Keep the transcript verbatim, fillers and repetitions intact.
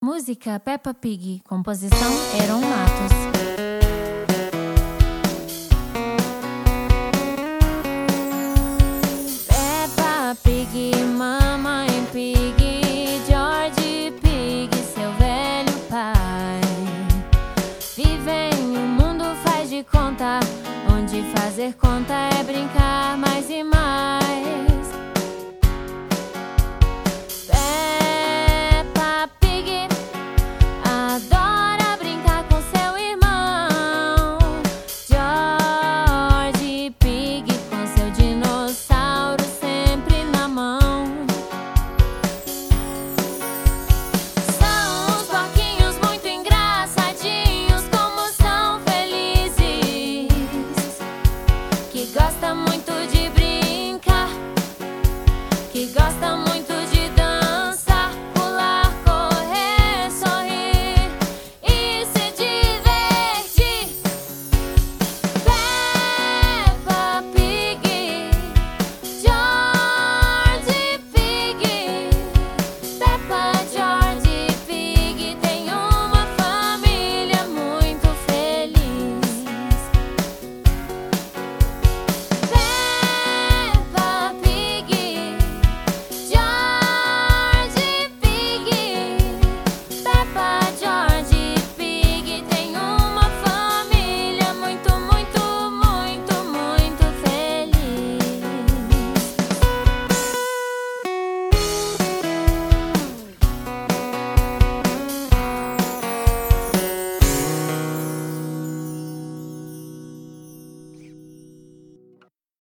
Música Peppa Pig, composição Eron Matos. Peppa Pig, Mamãe Pig, George Pig, seu velho pai. Vivem em um mundo faz de conta, onde fazer conta é brincar.